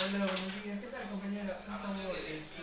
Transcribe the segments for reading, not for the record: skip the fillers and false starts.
Hola, buenos días. ¿Qué tal, compañera? Un favor,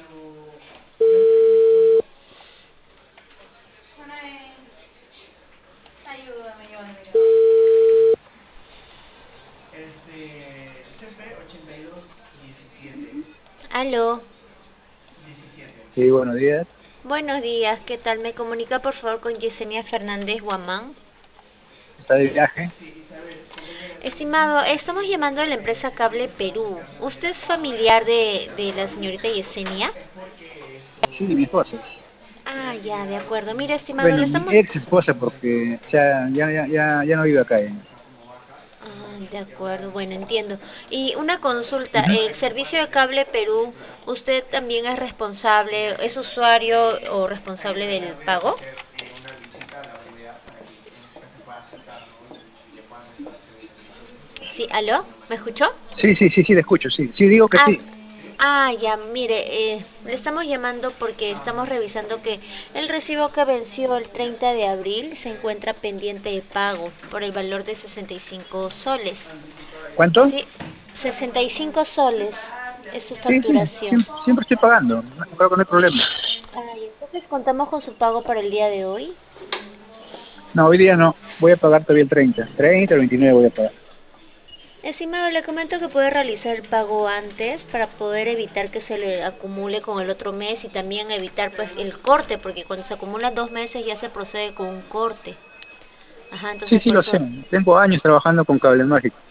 CP 8217. Aló, 17. Sí, buenos días. buenos días, ¿qué tal? ¿Me comunica por favor con Yesenia Fernández Guamán? ¿Está de viaje? Sí, Isabel, compañera, te Estimado, necesito estamos llamando a la empresa Cable Perú. ¿Usted es familiar de la señorita Yesenia? es porque Sí, mi esposa. Ah, ya, de acuerdo. Mira, estimado, le Bueno, mi estamos... ex esposa, porque ya no vive acá. Ah, de acuerdo, bueno, entiendo. Y una consulta, Ujú. el servicio de Cable Perú, ¿usted también es responsable, es usuario o responsable del pago? una visita a la brevedad para que se pueda acercar, ¿no? Y le puedan establecer el servicio Sí, ¿aló? ¿Me escuchó? Sí, te escucho, sí. Sí, digo que Ah, sí. ya, mire, le estamos llamando porque estamos revisando que el recibo que venció el 30 de abril se encuentra pendiente de pago por el valor de 65 soles. ¿Cuánto? Sí, 65 soles es su Sí, facturación. siempre estoy pagando. Creo que no hay problema. Ay, entonces contamos con su pago para el día de hoy. No, hoy día no. Voy a pagar todavía el 30 el 29 voy a pagar. Estimado, le comento que puede realizar el pago antes para poder evitar que se le acumule con el otro mes y también evitar pues el corte, porque cuando se acumulan 2 meses ya se procede con un corte. Ajá, Sí, entonces sí, por lo sé. eso, Tengo años trabajando con Cable Mágico.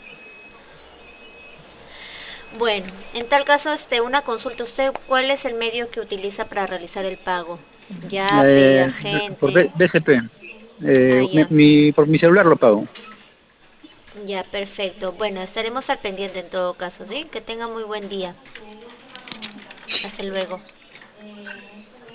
bueno, en tal caso, una consulta. ¿Usted cuál es el medio que utiliza para realizar el pago? Yape, Por agente. BCP. Ah, ya. Por mi celular lo pago. Ya, perfecto. Bueno, estaremos al pendiente en todo caso, ¿sí? Que tenga muy buen día. Hasta luego.